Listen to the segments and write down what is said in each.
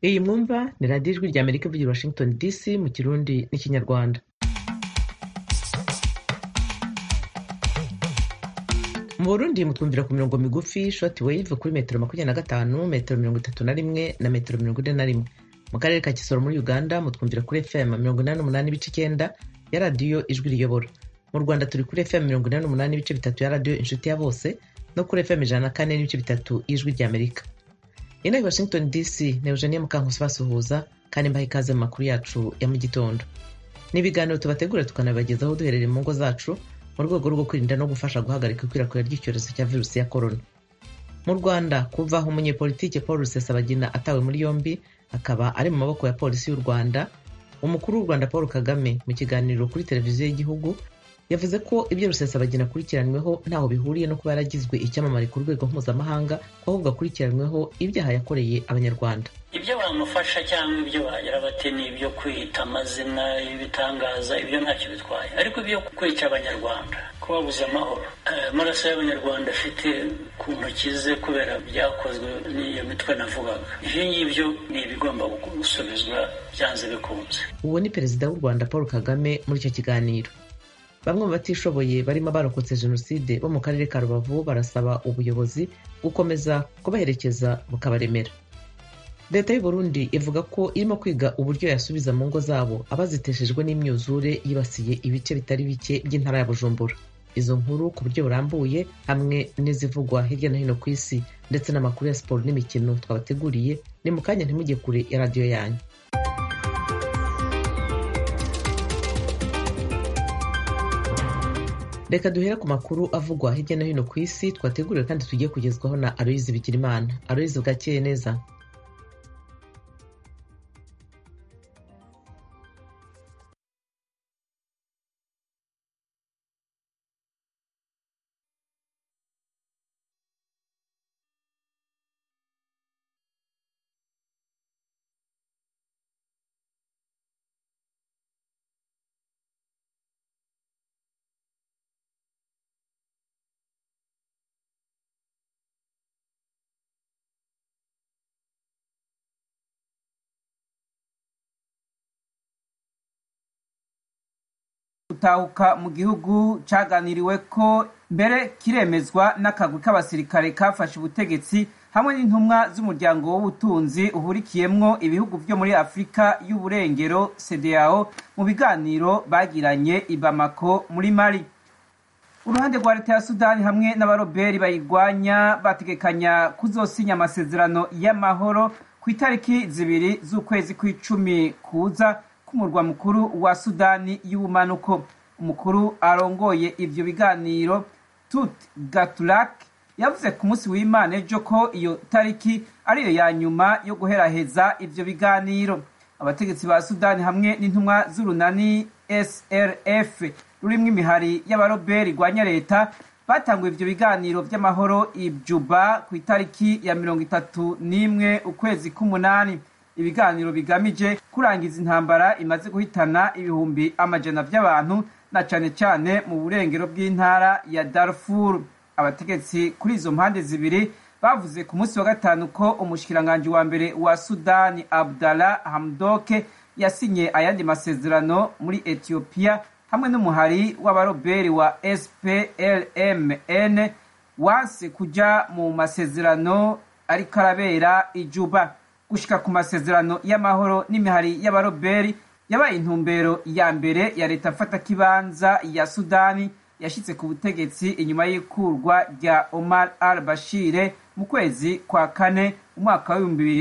Iyi mwumva ni radiyo ijwi rya Amerika ivugira Washington DC mu Kirundi n'Ikinyarwanda. Mu Burundi mutwumvira ku mirongo migufi short wave kuri metero 25, metero 31 na metero 41. Mu karere ka Kisoro muri Uganda mutwumvira kuri FM 88.9 ya radiyo ijwi riyobora. Mu Rwanda turi kuri FM 88.3 ya radiyo Inshuti ya Bose no kuri FM 104.3 ijwi rya Amerika. Ina Washington DC na Eugenie Mukankusi basuhuza kandi mbaha ikaze mu makuru yacu ya mu gitondo. N'ibiganiro tubategura tukanabagezaho duherereye mu ngo zacu mu rwego rwo kwirinda no gufasha guhagarika ikwirakwira ry'icyorezo cya virusi ya corona. Mu Rwanda kuva aho umunyepolitike Paul Rusesabagina atawe muri yombi akaba ari mu maboko ya polisi y'u Rwanda, umukuru w'u Rwanda Paul Kagame mu kiganiro kuri televiziyo y'igihugu yavuze ko ibyo Rusesabagina akurikiranyweho ntaho bihuriye no kuba yaragizwe icyamamare ku rwego mpuzamahanga, ko ahubwo akurikiranyweho ibyaha yakoreye abanyarwanda. Ibyo bamufasha cyangwa ibyo bagira bate ni ibyo kwita amazina y'ibitangaza, ibyo ntacyo bitwaye, ariko ibyo kwica abanyarwanda, kubabuza amahoro, amaraso y'abanyarwanda afite ku ntoki ze kubera byakozwe n'iyo mitwe navugaga, ibyo ngibyo ni ibigomba gusubizwa byanze bikunze. Uwo ni perezida w'u Rwanda Paul Kagame muri icyo kiganiro. Bamwe mu batishoboye barimo barokotse jenoside bo mu karere ka Rubavu barasaba ubuyobozi gukomeza kubaherekeza bukabaremera. Leta y'u Burundi ivuga ko irimo kwiga uburyo yasubiza mu ngo zabo abaziteshejwe n'imyuzure yibasiye ibice bitari bike by'intara ya Bujumbura. Izo nkuru ku buryo burambuye hamwe n'izivugwa hirya no hino ku isi ndetse n'amakuru ya siporo n'imikino twabateguriye ni mu kanya, ntimujye kure ya radiyo yanyu. Reka duhera ku makuru avugwa hirya no hino ku isi twateguriwe kandi tugiye kugezwaho na Aloyizi Bigirimana. Aloyizi, bwakeye neza? Gutahuka mu gihugu caganiriwe ko mbere kiremezwa n'akagwi k'abasirikare kafashe ubutegetsi hamwe n'intumwa z'umuryango w'ubutunzi uhurikiyemwo ibihugu vyo muri Afrika y'uburengero CEDEAO mu biganiro bagiranye i Bamako muri Mali. Uruhande rwa leta ya Sudani hamwe n'abaroberi bayigwanya bategekanya kuzosinya amasezerano y'amahoro ku itariki 2 z'ukwezi kw'icumi kuza kumurwa mukuru wa Sudani y'ubumanuko. Umukuru arongoye ivyo biganiro Tut Gatulak yavuze ku munsi w'Imana ejo ko iyo tariki ariyo ya nyuma yo guheraheza ivyo biganiro. Abategetsi ba Sudani hamwe n'intumwa z'urunani SRF rurimwo imihari y'abaroberi igwanya leta batanguye ivyo biganiro vy'amahoro i Juba ku itariki ya 31 ukwezi k'umunani. Ibiganiro bigamije kurangiza intambara imaze guhitana ibihumbi amajana vy'abantu na cane cane mu burengero bw'intara ya Darfur. Abategetsi kuri izo mpande zibiri bavuze ku munsi wa gatanu ko umushikiranganje wa mbere wa Sudani Abdallah Hamdoke yasinye ayandi masezerano muri Ethiopia hamwe n'umuhari w'abaroberi wa SPLMN wanse kuja mu masezerano ariko arabera i Juba. Gushika ku masezerano y'amahoro n'imihari y'abaroberi yabaye intumbero ya mbere ya leta mfata kibanza ya Sudani yashitse ku butegetsi inyuma y'ikurwa rya Omar al-Bashir mu kwezi kwa kane umwaka wa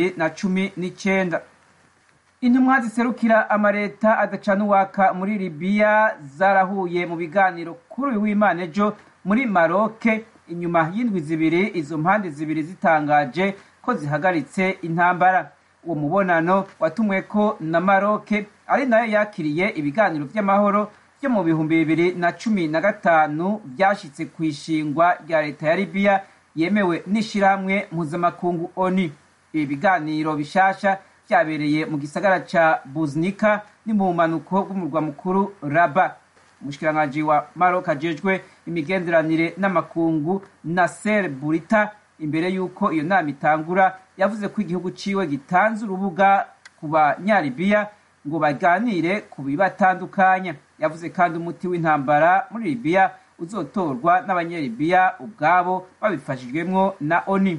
2019. Intumwa ziserukira amareta adacana uwaka muri Libya zarahuye mu biganiro kuri uyu w'Imana ejo muri Maroc inyuma y'indwi zibiri izo mpande zibiri zitangaje ko zihagaritse intambara. Uwo mubonano watumweko na Maroc ari nayo yakiriye ibiganiro vy'amahoro byo mu 2015 byashitse kwishingwa rya leta ya Libya yemewe n'ishiramwe mpuzamakungu ONU. Ibi biganiro bishasha byabereye mu gisagara ca Buznika ni mu manuko bw'umurwa mukuru Rabat. Umushikiranganje wa Maroc ajejwe imigenderanire n'amakungu Nasser Bourita imbere y'uko iyo nama itangura yavuze ko igihugu ciwe gitanze urubuga ku banyalibiya ngo baganire ku bibatandukanya. Yavuze kandi umuti w'intambara muri Libya uzotorwa n'abanyalibiya ubwabo babifashijwemwo na ONU.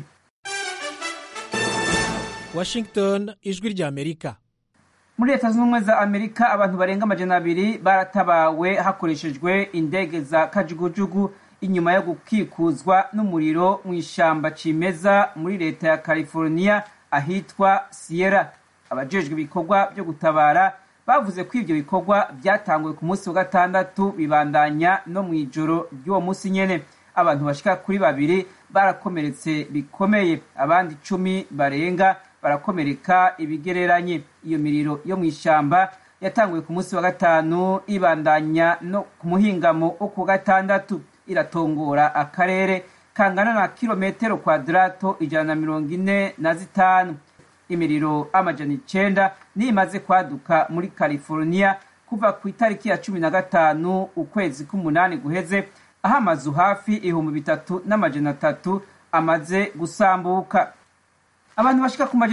Washington, ijwi rya Amerika. Muri Leta Zunze Ubumwe za Amerika abantu barenga 200 baratabawe hakoreshejwe indege za kajugujugu inyuma yo gukikuzwa n'umuriro mu ishamba cimeza muri leta ya California ahitwa Sierra. Abajejwe ibikorwa byo gutabara bavuze ko ivyo bikorwa byatanguye ku munsi wa gatandatu bibandanya no mu ijoro ry'uwo munsi nyene. Abantu bashika kuri 2 barakomeretse bikomeye, abandi 10 barenga barakomereka ibigereranye. Iyo miriro yo mu ishamba yatanguye ku munsi wa gatanu ibandanya no ku muhingamo wo ku gatandatu, iratongora akarere kangana na kilometero kwadrato 145. Imiriro amajana 9 ni imaze kwaduka muri California kuva ku itariki ya 15 ukwezi k'umunani guheze, aho amazu hafi 3,300 amaze gusambuka. Abantu bashika ku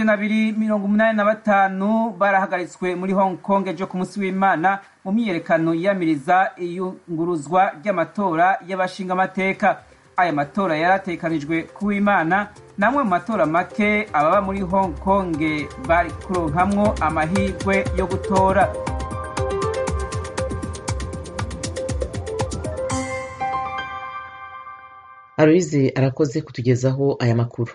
285 barahagaritswe muri Hong Kong ejo ku munsi w'Imana mu myiyerekano yiyamiriza iyunguruzwa ry'amatora y'abashinga amateka. Aya matora yaratekanijwe ku w'Imana, namwe mu matora make ababa muri Hong Kong bari kuronkamwo amahirwe yo gutora. Aloise arakoze kutugezaho aya makuru.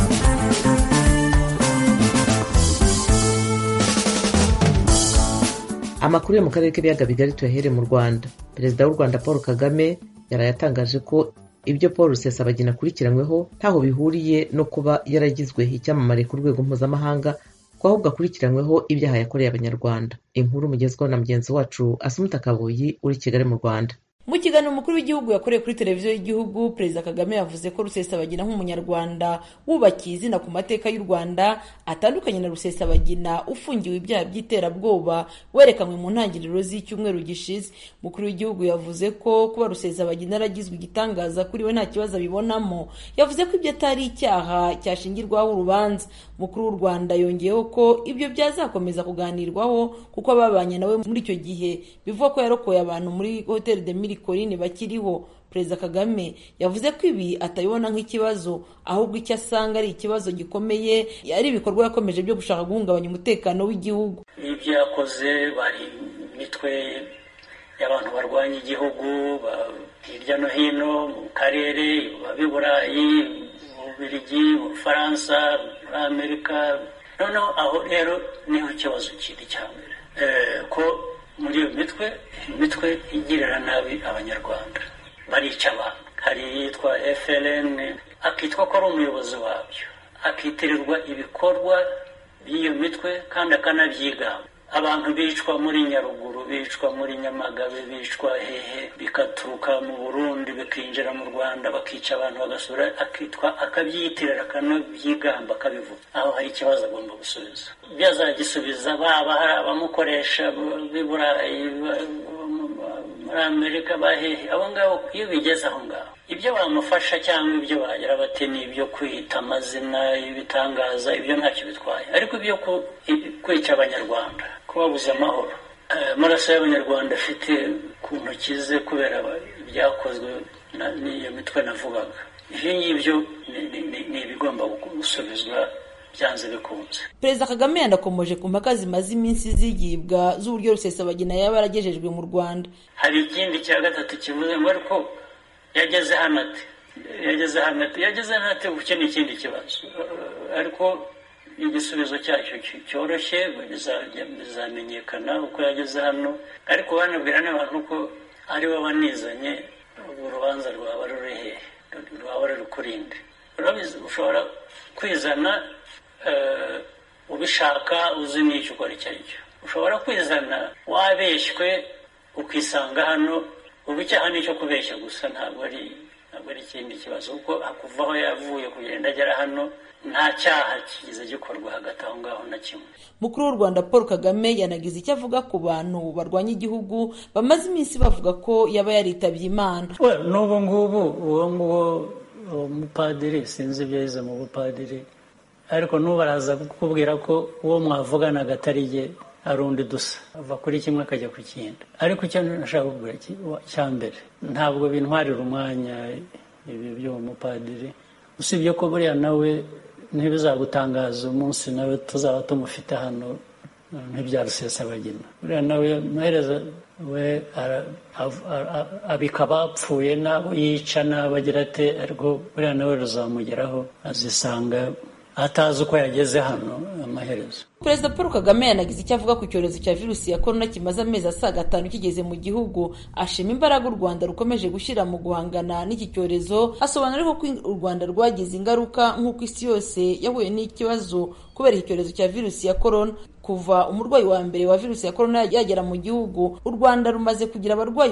Amakuru yo mu karere k'ibiyaga bigari tuyahere mu Rwanda. Perezida w'u Rwanda Paul Kagame yarayatangaje ko ibyo Paul Rusesabagina akurikiranyweho ntaho bihuriye no kuba yaragizwe icyamamare ku rwego mpuzamahanga, ko ahubwo akurikiranyweho ibyaha yakoreye Abanyarwanda. Inkuru mugezweho na mugenzi wacu Asumta Kaboyi uri Kigali mu Rwanda. Mu kiganiro umukuru w'igihugu yakoreye kuri televiziyo y'igihugu, Perezida Kagame yavuze ko Rusesabagina nk'umunyarwanda wubakiye izina ku mateka y'u Rwanda atandukanye na Rusesabagina ufungiwe ibyaha by'iterabwoba werekanwe mu ntangiriro z'icyumweru gishize. Umukuru w'igihugu yavuze ko kuba Rusesabagina yaragizwe igitangaza kuri we nta kibazo abibonamo. Yavuze ko ibyo atari icyaha cyashingirwaho urubanza. Umukuru w'u Rwanda yongeyeho ko ibyo byazakomeza kuganirwaho kuko ababanye nawe muri icyo gihe bivuga ko yarokoye abantu muri Hotel de Mille bakiriho. Perezida Kagame yavuze ko ibi atabibona nk'ikibazo, ahubwo icyo asanga ari ikibazo gikomeye, ari ibikorwa yakomeje byo gushaka guhungabanya umutekano w'igihugu. Ibyo yakoze bari imitwe y'abantu barwanya igihugu hirya no hino mu karere, ab'Iburayi, mu Bubiligi, mu Bufaransa, muri Amerika. Noneho aho rero niho ikibazo kiri cya mbere, ko muri iyo mitwe igirira nabi Abanyarwanda, barica abantu. Hari yitwa FLN, akitwa ko ari umuyobozi wabyo, akitirirwa ibikorwa by'iyo mitwe kandi akanabyigamba. Abantu bicwa muri Nyaruguru, bicwa muri Nyamagabe, bicwa hehe, bikaturuka mu Burundi bikinjira mu Rwanda bakica abantu bagasura, akabyiyitirira akanabyigamba akabivuga. Aho hari ikibazo agomba gusubiza. Byazagisubiza baba hari abamukoresha b'Iburayi, muri Amerika, bahehe, abo ngabo iyo bigeze aho ngaho ibyo bamufasha cyangwa ibyo bagira bati ni ibyo kwita amazina y'ibitangaza, ibyo ntacyo bitwaye. Ariko ibyo kwica Abanyarwanda, kubabuza amahoro, amaraso y'Abanyarwanda afite ku ntoki ze kubera ibyakozwe n'iyo mitwe navugaga, ibyo ngibyo ni ibigomba gusubizwa byanze bikunze. Perezida Kagame yanakomoje ku mpaka zimaze iminsi zigibwa z'uburyo Rusesabagina yaba yaragejejwe mu Rwanda. Hari ikindi cya gatatu kivuze ngo ariko yageze hano ati uke n'ikindi kibazo, ariko igisubizo cyacyo cyoroshye bizamenyekana uko yageze hano. Ariko banabwira n'abantu ko ari bo banizanye, urubanza rwaba ruri hehe, rwaba ruri kurinde. Ushobora kwizana ubishaka uzi n'icyo ukora icyo ari cyo. Ushobora kwizana wabeshywe ukisanga hano, ubu icyaha nicyo kubeshya gusa, ntabwo ari ikindi kibazo, kuko kuva aho yavuye kugenda agera hano nta cyaha kigize gikorwa hagati aho ngaho na kimwe. Mukuru w'u Rwanda Paul Kagame yanagize icyo avuga ku bantu barwanya igihugu bamaze iminsi bavuga ko yaba yaritabye Imana. N'ubu ngubu uwo nguwo umupadiri sinzi ibyo yize mu bupadiri, ariko n'ubu baraza kukubwira ko uwo mwavuganaga atari jye, ari undi dusa, ava kuri kimwe akajya ku kindi. Ariko icyo nashaka kuvuga cya mbere, ntabwo bintwarira umwanya ibi by'uwo mupadiri, usibye ko buriya nawe ntibizagutangaza umunsi nawe tuzaba tumufite hano nk'ibya Rusesabagina. Buriya nawe amaherezo we abika abapfuye n'abo yica n'abo agira ate, ariko buriya nawe ruzamugeraho azisanga atazi uko yageze hano amaherezo. Perezida Paul Kagame yanagize icyo avuga ku cyorezo cya virusi ya korona kimaze amezi asaga 5 kigeze mu gihugu. Ashima imbaraga u Rwanda rukomeje gushyira mu guhangana n'iki cyorezo, asobanura ko u Rwanda rwagize ingaruka nk'uko isi yose yahuye n'ikibazo kubera icyorezo cya virusi ya korona. Kuva umurwayi wa mbere wa virusi ya korona yagera mu gihugu, u Rwanda rumaze kugira abarwayi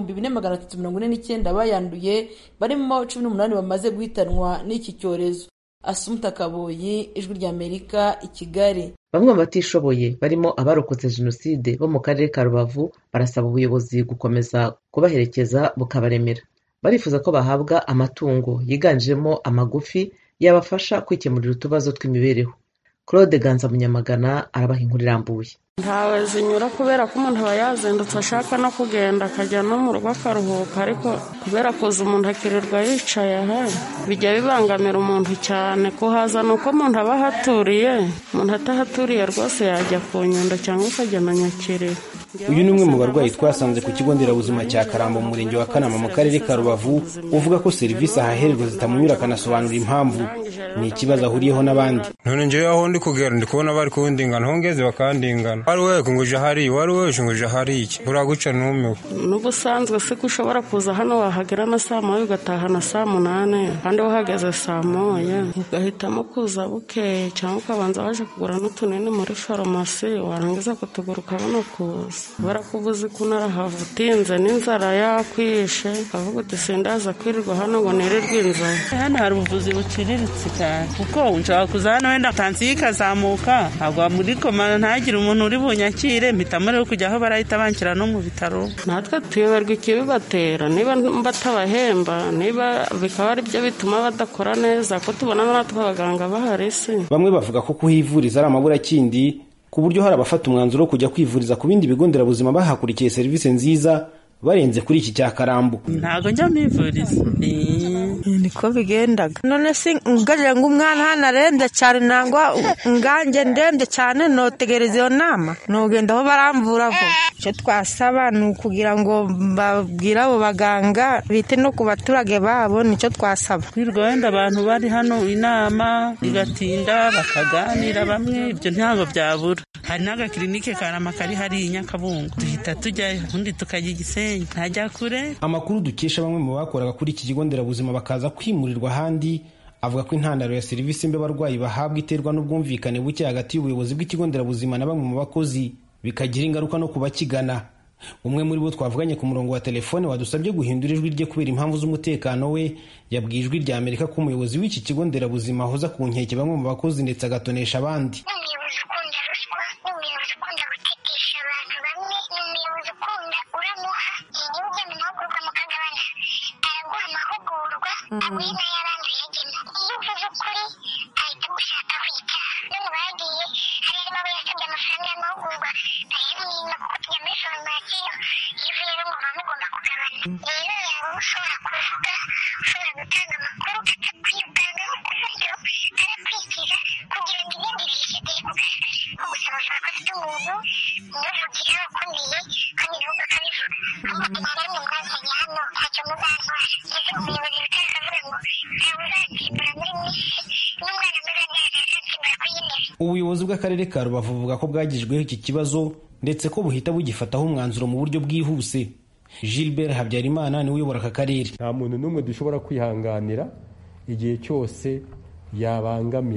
2349 bayanduye, barimo 18 bamaze guhitanwa n'iki cyorezo. Asumta Kaboyi, Ijwi ry'Amerika, i Kigali. Bamwe mu batishoboye barimo abarokotse jenoside bo mu karere ka Rubavu barasaba ubuyobozi gukomeza kubaherekeza bukabaremera. Barifuza ko bahabwa amatungo yiganjemo amagufi yabafasha kwikemurira utubazo tw'imibereho. Claude Ganza Munyamagana arabaha inkuru irambuye. Ntawe zinyura kubera ko umuntu aba yazindutse ashaka no kugenda akajya no mu rugo akaruhuka, ariko kubera kuza umuntu akirirwa yicaye aha bijya bibangamira umuntu cyane. Kuhaza ni uko umuntu aba ahaturiye, umuntu atahaturiye rwose yajya ku Nyundo cyangwa akajya na Nyakiriro. Uyu ni umwe mu barwayi twasanze ku kigo nderabuzima cya Karambo mu murenge wa Kanama mu karere ka Rubavu, uvuga ko serivisi ahahererwa zitamunyura, akanasobanura impamvu. Ni ikibazo ahuriyeho n'abandi. None njyewe aho ndi kugera ndi kubona bari kundingana, hongeze bakandingana. Wari we nguje hari, wari we nguje hari iki. Uraguca numiwe. N'ubusanzwe se ko ushobora kuza hano wahagera na saa 9 ugataha na saa 8, kandi wahageze saa 9 ugahitamo kuza bukeye, cyangwa ukabanza waje kugura n'utunini muri farumasi, warangiza kutugura ukabona kuza. Barakubuza kunarahava utinze n'inzara yakwishe, ukavuga uti sindaza kwirirwa hano ngo nirirwe inzara. Hano hari ubuvuzi buciriritse cyane, kuko unshaka kuza hano wenda tansiyo ikazamuka, agwa muri koma ntagire umuntu uri bunyakire, mpita muri kujya aho barahita banshyira no mu bitaro. Natwe tuyoberwa ikibibatera, niba batabahemba, niba bikaba ari byo bituma badakora neza, ko tubona natwe abaganga bahari se. Bamwe bavuga ko kuhivuriza ari amaburakindi, ku buryo hari abafata umwanzuro wo kujya kwivuriza ku bindi bigo nderabuzima bahakurikiye serivisi nziza barenze kuri iki cya Karambo. Ntago njya mivuriza, niko bigendaga. None se ngarira ngo umwana hano arembye cyane, nangwa nganjye ndembye cyane, notegereza iyo nama nogenda aho baramvura vuba. Icyo twasaba ni ukugira ngo babwire abo baganga bite no ku baturage babo, nicyo twasaba. Kwirwa wenda abantu bari hano inama igatinda bakaganira, bamwe ibyo ntabwo byabura. Hari n'agakirinike Karama kari hari i Nyakabungo, duhita tujyayo undi tukajya Gisenyi, ntajya kure. Amakuru dukesha bamwe mu bakoraga kuri iki kigo nderabuzima bakaza kwimurirwa ahandi, avuga ko intandaro ya serivisi mbi abarwayi bahabwa iterwa n'ubwumvikane buke hagati y'ubuyobozi bw'ikigo nderabuzima na bamwe mu bakozi, bikagira ingaruka no kubakigana. Umwe muri bo twavuganye ku murongo wa telefone wadusabye guhindura ijwi rye kubera impamvu z'umutekano we, yabwiye Ijwi ry'Amerika ko umuyobozi w'iki kigo nderabuzima ahoza ku nkeke bamwe mu bakozi ndetse agatonesha abandi. Ubuyobozi bw'akarere ka Rubavu buvuga ko bwagijweho iki kibazo ndetse ko buhita bugifataho umwanzuro mu buryo bwihuse. Gilbert Habyarimana ni uyobora aka karere. Nta muntu n'umwe dushobora kwihanganira igihe cyose yabangamira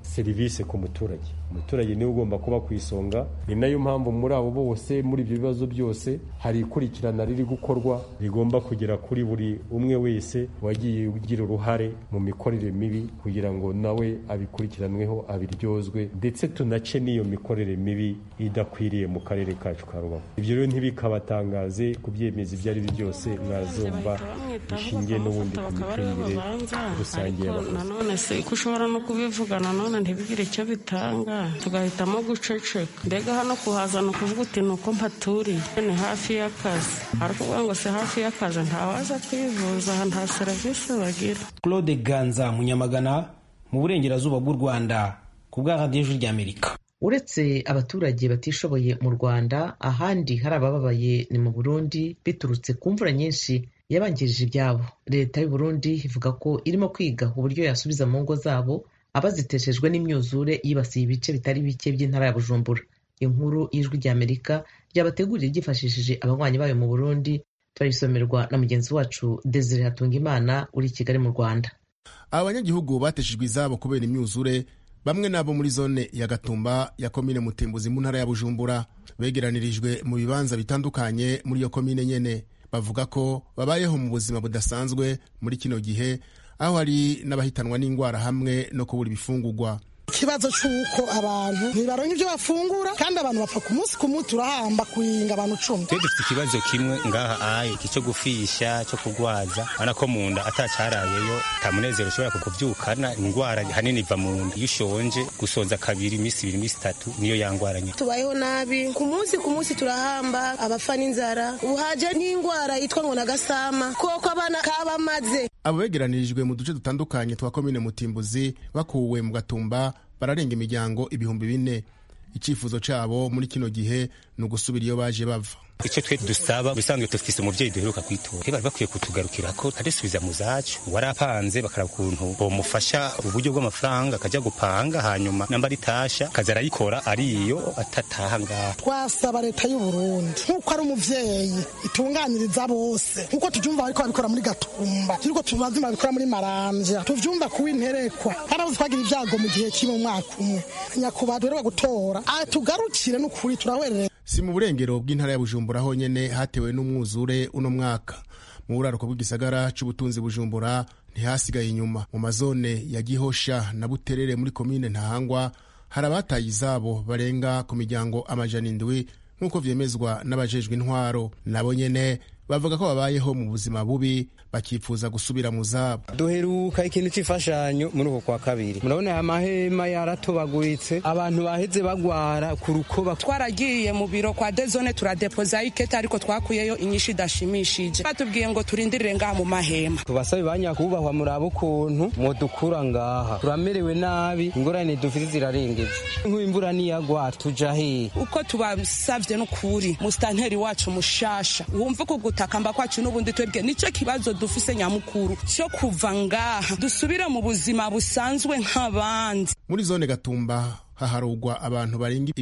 serivisi ku muturage. Umuturage niwe ugomba kuba ku isonga. Ni nayo mpamvu muri abo bose, muri ibyo bibazo byose, hari ikurikirana riri gukorwa rigomba kugera kuri buri umwe wese wagiye ugira uruhare mu mikorere mibi, kugira ngo nawe abikurikiranweho, abiryozwe, ndetse tunace n'iyo mikorere mibi idakwiriye mu karere kacu ka Rubavu. Ibyo rero ntibikabatangaze kubyemeza ibyo ari byo byose, mwazumva bishingiye n'ubundi ku micungire rusange y'abakozi. Nanone se ko ushobora no kubivuga nanone ntibigire icyo bitanga, tugahitamo guceceka. Mbega hano kuhaza ni ukuvuga uti ni uko mpaturiye, ni hafi y'akazi, ariko uvuga ngo si hafi y'akazi ntawaza kwivuza, nta serivisi bagira. Claude Ganza Munyamagana mu burengerazuba bw'u Rwanda ku bwa Radio Ijwi ry'Amerika. Uretse abaturage batishoboye mu Rwanda, ahandi hari abababaye ni mu Burundi biturutse ku mvura nyinshi yabangirije ibyabo. Leta y'u Burundi ivuga ko irimo kwiga uburyo yasubiza mu ngo zabo abaziteshejwe n'imyuzure yibasiye ibice bitari bike by'intara ya Bujumbura. Inkuru y'Ijwi ry'Amerika ryabateguriye ryifashishije abanywanyi bayo mu Burundi, turayisomerwa na mugenzi wacu Desire Hatungimana uri i Kigali mu Rwanda. Abanyagihugu bateshejwe izabo kubera imyuzure, bamwe nabo muri zone ya Gatumba ya komine Mutimbuzi mu ntara ya Bujumbura, begeranirijwe mu bibanza bitandukanye muri iyo komine nyene. Bavuga ko babayeho mu buzima budasanzwe muri kino gihe, aho hari n'abahitanwa n'indwara hamwe no kubura ibifungurwa. Ikibazo cy'uko abantu ntibaronka ibyo bafungura, kandi abantu bapfa ku munsi ku munsi, turahamba kuinga abantu 10. Dufite ikibazo kimwe ngaha aye cyo gufisha, cyo kugwaza, ana ko mu nda atacarayeyo, tamunezero ushobora kukuvyukana. Indwara hanini iva mu nda, iyo ushonje gusonza kabiri, imisi 2, imisi 3, niyo yangwaranye. Tubayeho nabi ku munsi turahamba, abafa n'inzara, uhaje n'indwara yitwa ngo nagasama, koko abana kabamaze. Abo begeranirijwe mu duce dutandukanye twa komine Mutimbuzi bakuwe mu Gatumba bararenga imiryango 4,000. Icifuzo cabo muri kino gihe ni ugusubira iyo baje bava. Icyo twe dusaba, bisanzwe dufise umuvyeyi duheruka kwitora, bari bakwiye kutugarukira ko adesubiza mu zacu, warapanze bakaraba ukuntu bomufasha uburyo bw'amafaranga akajya gupanga, hanyuma namba ritasha kaza arayikora ariyo atataha ngaha. Twasaba leta y'u Burundi nkuko ari umuvyeyi itunganiriza bose, nkuko tuvyumva ariko babikora muri Gatumba, turiko tubazima babikora muri Maramvya, tuvyumva kuwinterekwa, harabuze twagira ibyago mu gihe kimwe mwaka umwe. Nyakubahwa rero gutora atugarukire n'ukuri, turahwerere. Si mu burengero bw'intara ya Bujumbura honyene hatewe n'umwuzure uno mwaka. Mu buraruko bw'igisagara c'ubutunzi Bujumbura ntihasigaye inyuma. Mu mazone ya Gihosha na Buterere muri komine Ntahangwa hari abataye izabo barenga ku miryango 700 nk'uko vyemezwa n'abajejwe intwaro. Nabo nyene bavuga ko babayeho mu buzima bubi, bakifuza gusubira mu zabo. Duheruka ikintu c'ifashanyo muri uko kwa kabiri, murabona amahema yaratobaguritse, abantu baheze bagwara ku rukoba. Twaragiye mu biro kwa dezone turadepoza ikete, ariko twakuyeyo inyinshi idashimishije. Batubwiye ngo turindirire ngaha mu mahema. Tubasabe banyakubahwa murabo ukuntu modukura ngaha, turamerewe nabi, ingorane dufite zirarengeje. Nk'imvura niyagwa tuja hehe? Uko tubasavye n'ukuri mustanteri wacu mushasha, wumva ko gutakamba kwacu n'ubundi twebwe nico kibazo dufise nyamukuru cyo kuva ngaha dusubira mu buzima busanzwe nk'abandi. Muri zone Gatumba haharugwa abantu barenga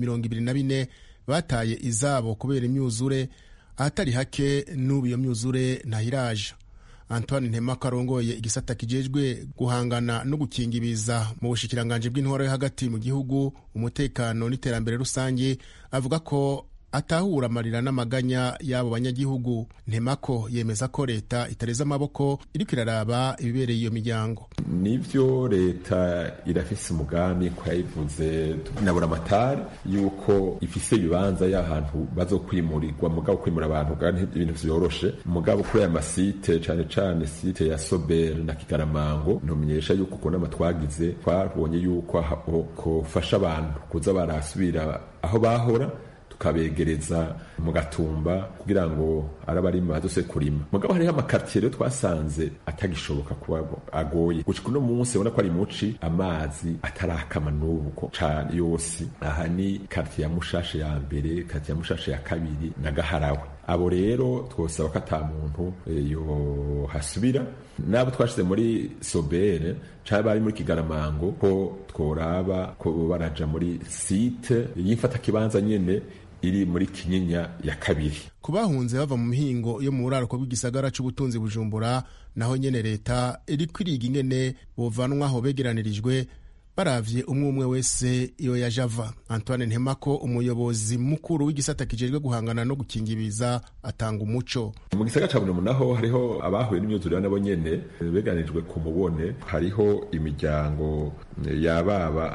24,000 bataye izabo kubera imyuzure, ahatari hake n'ubu iyo myuzure ntahiraje. Antoine Ntemaka arongoye igisata kijejwe guhangana no gukinga ibiza mu bushikiranganje bw'intwaro yo hagati mu gihugu, umutekano n'iterambere rusange, avuga ko atahura amarira n'amaganya y'abo banyagihugu. Ntemako yemeza ko leta itareza amaboko iriko iraraba ibibereye iyo miryango. Nivyo leta irafise umugambi ko yayivuze nabura amatari yuko ifise ibibanza y'ahantu bazokwimurirwa, mugabo kwimura abantu kandi ibintu vyoroshe, mugabo kuri aya masite cane cane site ya Sobel na Kigaramango ntumenyesha yuko ko n'amatwagize twabonye yuko kofasha abantu kuza barasubira aho bahora, tukabegereza mu Gatumba kugira ngo arabarima badose kurima. Mugabo hariho amakartier rero twasanze atagishoboka kuba agoye gushika uno munsi, ubona ko ari muci amazi atarakama n'ubuko cane yose. Aha ni quartier ya Mushashe ya mbere, quartier ya Mushashe ya kabiri na Gaharawe. Abo rero twosaba ko ata muntu yo hasubira. Nabo twashize muri Sobere cyangwa bari muri Kigaramango ko tworaba ko baraja muri site y'imfata kibanza nyene iri muri Kinyinya ya kabiri. Kubahunze bava mu mihingo yo mu buraruko bw'igisagara c'ubutunzi Bujumbura, naho nyene leta iri kwiriga ingene bovanwaho begeranirijwe baravye umwe wese iyo yaje ava. Antoine Ntemako, umuyobozi mukuru w'igisata kijejwe guhangana no gukingibiza, atanga umuco. Mu gisagara ca Bujumbura naho hariho abahuye n'imyuzurire nabo nyene beganijwe ku mubone, hariho imiryango yababa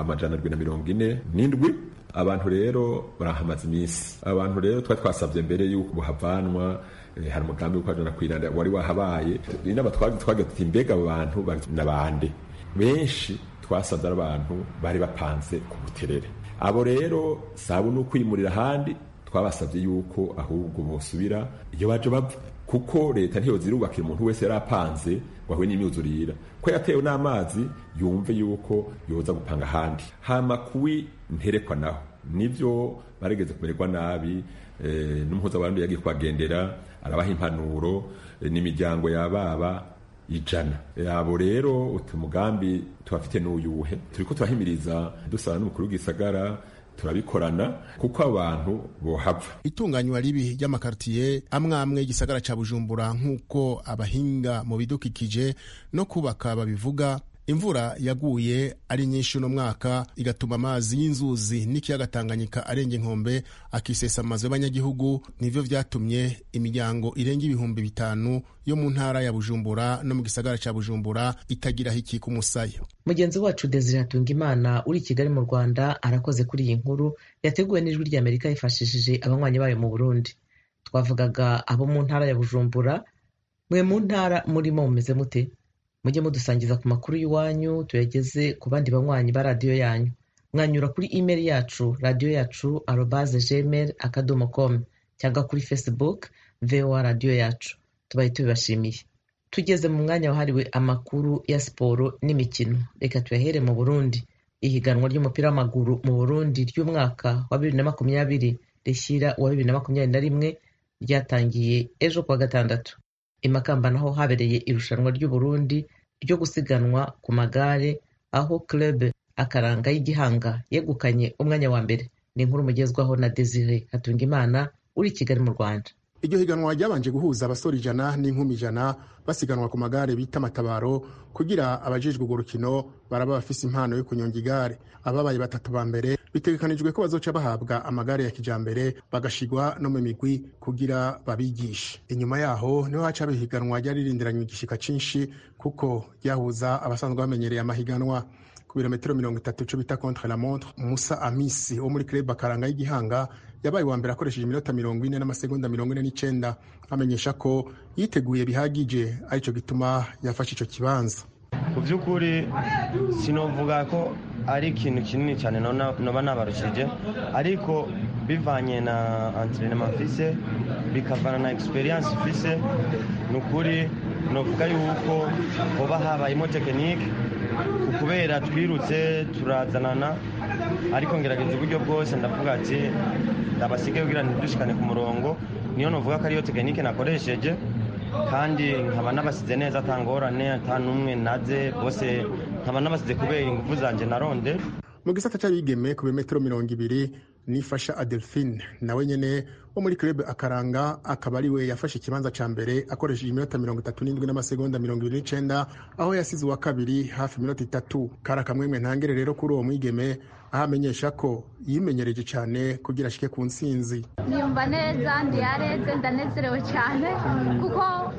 247. Abantu rero barahamaze iminsi. Abantu rero twasavye mbere yuko buhavanwa, hari umugambi wo kwajana kwiranda wari wahabaye. Inaba twagati mbega abantu nabande benshi twasavye abantu bari bapanze ku buterere. Abo rero sabu no kwimurira handi, twabasavye yuko ahubwo bosubira iyo baje bava, kuko leta ntiyo zirubakira umuntu wese yarapanze wahuye n'imyuzurira ko yatewe n'amazi yumve yuko yoza gupanga handi. Hama kuwi nterekwa naho nivyo baregeze kumererwa nabi, n'umuhuza w'abantu yagiye kubagendera arabaha impanuro, n'imiryango yababa 100. Abo rero umugambi tubafite n'uyuhe, turiko turahimiriza dusaba n'umukuru w'igisagara, turabikorana kuko abantu bohava. Itunganywa ribi ry'amakartier amwe y'igisagara ca Bujumbura nk'uko abahinga mu bidukikije no kubaka babivuga, imvura yaguye ari nyinshi uno mwaka igatuma amazi y'inzuzi n'ikiyaga Tanganyika arenga inkombe akisesa amazu y'abanyagihugu. Nivyo vyatumye imiryango irenga 5,000 yo mu ntara ya Bujumbura no mu gisagara ca Bujumbura itagira hiki ku musaya. Mugenzi wacu Desire Hatungimana uri Kigali mu Rwanda arakoze kuri iyi nkuru yateguwe n'Ijwi ry'Amerika yifashishije abanywanyi bayo mu Burundi. Twavugaga abo mu ntara ya Bujumbura. Mwe mu ntara murimo mumeze mute? Mujye mudusangiza ku makuru y'iwanyu tuyageze ku bandi banywanyi ba radiyo yanyu. Mwanyura kuri email yacu radio.yacu@gmail.com cyangwa kuri Facebook VOA Radio Yacu. Tubaye tubibashimiye. Tugeze mu mwanya wahariwe amakuru ya siporo n'imikino. Reka tuyahere mu Burundi. Ihiganwa ry'umupira w'amaguru mu Burundi ry'umwaka wa 2020 rishyira wa 2021 ryatangiye ejo kuwa gatandatu. Imakamba naho habereye irushanwa ry'Uburundi ryo gusiganwa ku magare, aho Club Akaranga y'Igihanga yegukanye umwanya wa mbere. Ni inkuru mugezwaho na Desire Hatungimana uri Kigali mu Rwanda. Iryo higanwa ryabanje guhuza abasore 100 n'inkumi 100 basiganwa ku magare bita matabaro, kugira abajijwe urwo rukino baraba bafise impano yo kunyonga igare. Ababaye batatu ba mbere bitegekanijwe ko bazoca bahabwa amagare ya kijambere bagashigwa no mu migwi kugira babigishe. Inyuma yaho niho haca bihiganwa ryari rindiranywe igishika cinshi, kuko ryahuza abasanzwe bamenyereye amahiganwa. Ku birometero 30 cyo bita contre la montre, Musa Amisi wo muri Club Akaranga y'Igihanga yabaye wa mbere akoresheje iminota 40 n'amasegonda 49, amenyesha ko yiteguye bihagije, arico gituma yafashe ico kibanza. Ku by'ukuri sinovuga ko ari ikintu kinini cyane noba nabarushije, ariko bivanye na entraînement mfise bikavana na experience mfise, nukuri novuga yuko hoba habayemo technique kubera twirutse turazanana, ariko ngerageza uburyo bwose ndavuga ati ndabasige kugira ntidushikane ku murongo. Niyo novuga ko ariyo technique nakoresheje, kandi nkaba nabasize neza atangorane, atanumwe naze, bose nkaba nabasize kubera ingufu zanje naronde. Mu gisata cy'abigeme ku bimetero 200 nifasha Adelphine nawe nyene wo muri Club Akaranga akaba ari we yafashe ikibanza ca mbere akoresheje iminota 37 n'amasegonda 29, aho yasize wa kabiri hafi iminota 3. Kara kamwemwe ntangere rero kuri uwo mwigeme ahamenyesha ko yimenyereje cyane kugira ashike ku nsinzi. Niyumva neza, ndiyareze, ndanezerewe cyane kuko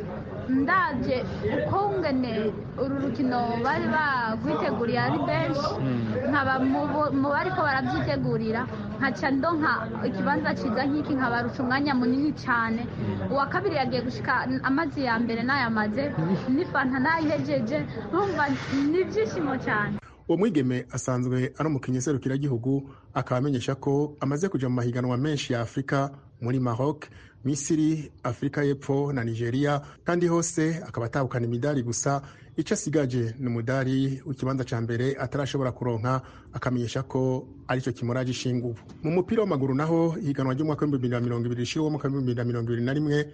ndaje uko ngene uru rukino bari bagwiteguriye ari benshi, nkaba mu bariko barabyitegurira nkaca ndonka ikibanza ciza nk'iki, nkabarusha umwanya munini cyane. Uwa kabiri yagiye gushika amazi ya mbere n'ayamaze n'ifanta nayihejeje, urumva ni byishimo cyane. Uwo mwigeme asanzwe ari umukinyi serukiragihugu, akaba amenyesha ko amaze kuja mu mahiganwa menshi ya Afrika muri Maroc, Misiri, Afrika y'Epfo na Nigeria, kandi hose akaba atabukana imidari gusa. Ico asigaje ni umudari w'ikibanza ca mbere atarashobora kuronka, akamenyesha ko arico kimuraje ishingubu. Mu mupira w'amaguru naho ihiganwa ry'umwaka wa 2020 rishira mu 2021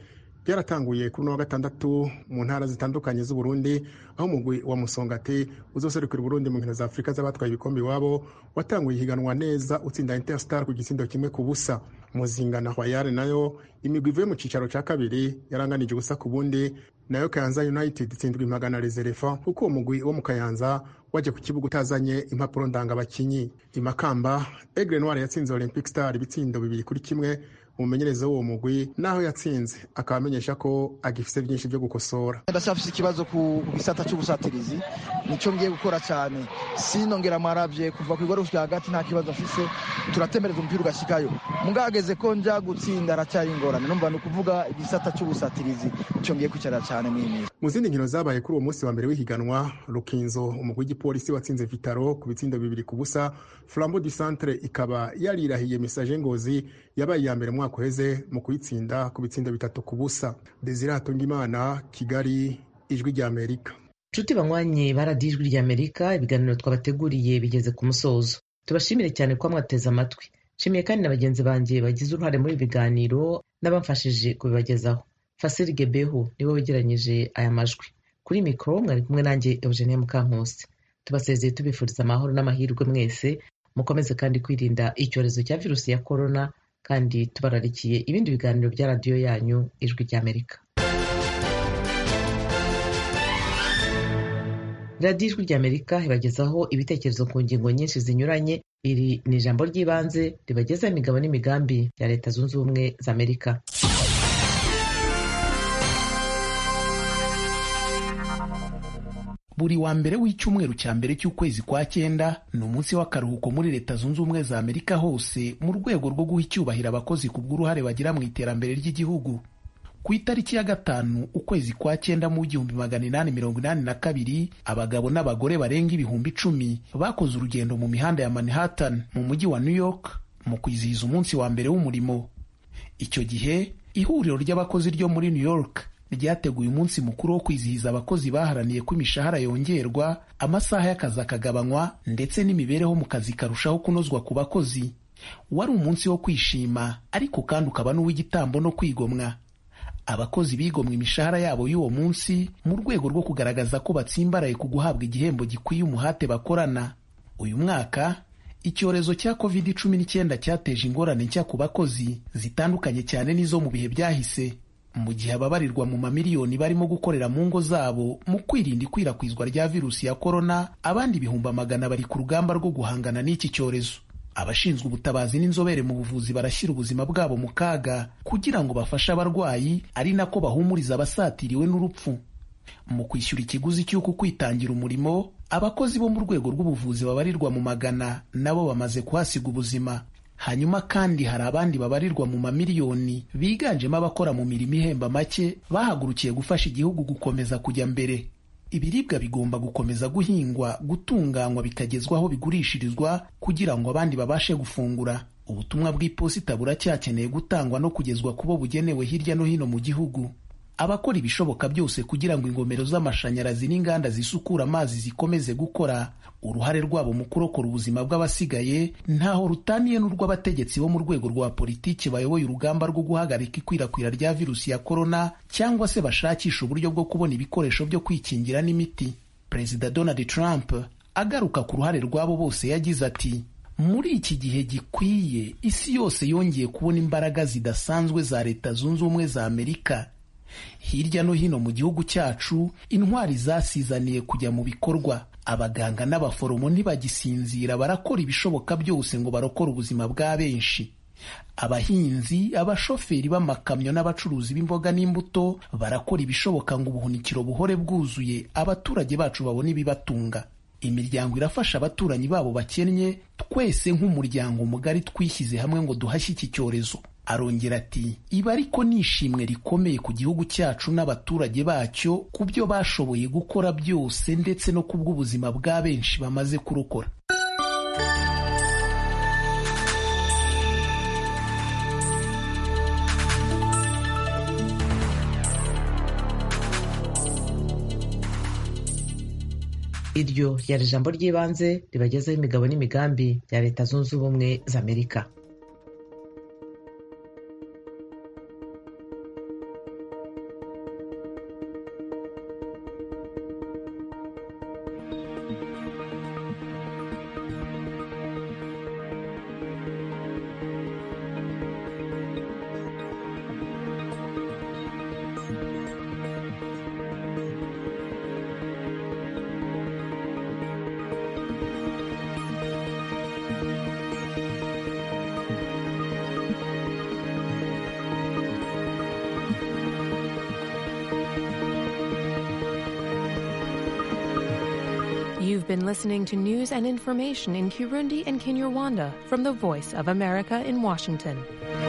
byaratanguye kuri wa gatandatu mu ntara zitandukanye z'u Burundi, aho umugwi wa Musongati uzoserukira Burundi mu nkino za Afrika z'abatwaye ibikombe iwabo watanguye higanwa neza utsinda Interstar ku gitsindo 1-0. Muzinga na Royal nayo imigwi ivuye mu cicaro ca kabiri yaranganije ubusa ku bundi, nayo Kayanza United itsindwa impagana Les Elephants kuko umugwi wo mu Kayanza waje ku kibuga utazanye impapuro ndanga abakinyi. Imakamba Aigle Noir yatsinze Olympic Star ibitsindo 2-1. Umumenyereza w'uwo mugwi naho yatsinze akaba amenyesha ko agifise byinshi byo gukosora. Ndashafise ikibazo ku gisata cy'ubusatirizi, nico ngiye gukora cyane. Sinongera maravye kuva ku igoro rya hagati nta kibazo afise, turatembereza umupira ugashikayo. Mugageze ko nja gutsinda aracyari ingorane. Numva no kuvuga igisata cy'ubusatirizi nico ngiye kwicara cyane mwimi. Mu zindi nkino zabaye kuri uwo munsi wa mbere w'ihiganwa, Rukinzo umugwi w'igipolisi watsinze Vitaro ku bitsindo 2-0. Flambeau du Centre ikaba yarirahiye Message Ngozi yabaye ya mbere mwaka uheze mu kuyitsinda ku bitsindo 3-0. Desire Hatungimana, Kigali, Ijwi rya Amerika. Nshuti banywanyi baradiye Ijwi rya Amerika, ibiganiro twabateguriye bigeze ku musozo. Tubashimire cyane ko mwateze amatwi. Nshimiye kandi na bagenzi banjye bagize uruhare muri ibiganiro n'abamfashije kubibagezaho. Fasiri Gebeho niwe wegeranyije aya majwi. Kuri mikoro mwari kumwe nanjye Eugenie Mukankusi. Tubasezeye tubifuriza amahoro n'amahirwe mwese, mukomeze kandi kwirinda icyorezo cya virusi ya corona, kandi tubararikiye ibindi biganiro bya radiyo yanyu Ijwi rya Amerika. Radiyo Ijwi rya Amerika ibagezaho ibitekerezo ku ngingo nyinshi zinyuranye. Iri ni ijambo ry'ibanze ribagezaho imigabo n'imigambi ya Leta Zunze Ubumwe za Amerika. Buri wa mbere w'icyumweru cya mbere cy'ukwezi kwa cyenda ni umunsi w'akaruhuko muri Leta Zunze Ubumwe za Amerika hose, mu rwego rwo guha icyubahiro abakozi ku bw'uruhare bagira mu iterambere ry'igihugu. Ku itariki ya 5 ukwezi kwa cyenda mu 1882, abagabo n'abagore barenga ibihumbi 10 bakoze urugendo mu mihanda ya Manhattan mu mujyi wa New York mu kwizihiza umunsi wa mbere w'umurimo. Icyo gihe ihuriro ry'abakozi ryo muri New York ryateguye umunsi mukuru wo kwizihiza abakozi baharaniye ko imishahara yongerwa, amasaha y'akazi akagabanywa, ndetse n'imibereho mu kazi karushaho kunozwa ku bakozi. Wari umunsi wo kwishima, ariko kandi ukaba n'uw'igitambo no kwigomwa. Abakozi bigomwa imishahara yabo y'uwo munsi mu rwego rwo kugaragaza ko batsimbaraye ku guhabwa igihembo gikwiye umuhate bakorana. Uyu mwaka icyorezo cya COVID-19 cyateje ingorane nshya ku bakozi zitandukanye cyane n'izo mu bihe byahise. Mu gihe ababarirwa mu mamiliyoni barimo gukorera mu ngo zabo mu kwirinda ikwirakwizwa rya virusi ya corona, abandi ibihumbi magana bari ku rugamba rwo guhangana n'iki cyorezo. Abashinzwe ubutabazi n'inzobere mu buvuzi barashyira ubuzima bwabo mu kaga kugira ngo bafashe abarwayi, ari nako bahumuriza abasatiriwe n'urupfu. Mu kwishyura ikiguzi cy'uko kwitangira umurimo, abakozi bo mu rwego rw'ubuvuzi babarirwa mu magana nabo bamaze kuhasiga ubuzima. Hanyuma kandi hari abandi babarirwa mu mamiliyoni biganjemo abakora mu mirimo ihemba make bahagurukiye gufasha igihugu gukomeza kujya mbere. Ibiribwa bigomba gukomeza guhingwa, gutunganywa, bikagezwaho bigurishirizwa kugira ngo abandi babashe gufungura. Ubutumwa bw'iposita buracyakeneye gutangwa no kugezwa kubo bugenewe hirya no hino mu gihugu. Abakora ibishoboka byose kugira ngo ingomero z'amashanyarazi n'inganda zisukura amazi zikomeze gukora, uruhare rwabo mu kurokora ubuzima bw'abasigaye ntaho rutaniye n'urw'abategetsi bo mu rwego rwa politiki bayoboye urugamba rwo guhagarika ikwirakwira rya virusi ya corona, cyangwa se bashakisha uburyo bwo kubona ibikoresho byo kwikingira n'imiti. Perezida Donald Trump agaruka ku ruhare rwabo bose yagize ati: muri iki gihe gikwiye, isi yose yongeye kubona imbaraga zidasanzwe za Leta Zunze Ubumwe za Amerika. Hirya no hino mu gihugu cyacu, intwari zasizaniye kujya mu bikorwa. Abaganga n'abaforomo ntibagisinzira, barakora ibishoboka byose ngo barokore ubuzima bwa benshi. Abahinzi, abashoferi b'amakamyo n'abacuruzi b'imboga n'imbuto barakora ibishoboka ngo ubuhunikiro buhore bwuzuye, abaturage bacu babone ibibatunga. Imiryango irafasha abaturanyi babo bakennye, twese nk'umuryango mugari twishyize hamwe ngo duhashye iki cyorezo. Arongera ati: ibi ariko ni ishimwe rikomeye ku gihugu cyacu n'abaturage bacyo ku byo bashoboye gukora byose, ndetse no ku bw'ubuzima bwa benshi bamaze kurokora. Iryo ryari ijambo ry'ibanze ribagezaho imigabo n'imigambi ya Leta Zunze Ubumwe za Amerika. You've been listening to news and information in Kirundi and Kinyarwanda from the Voice of America in Washington.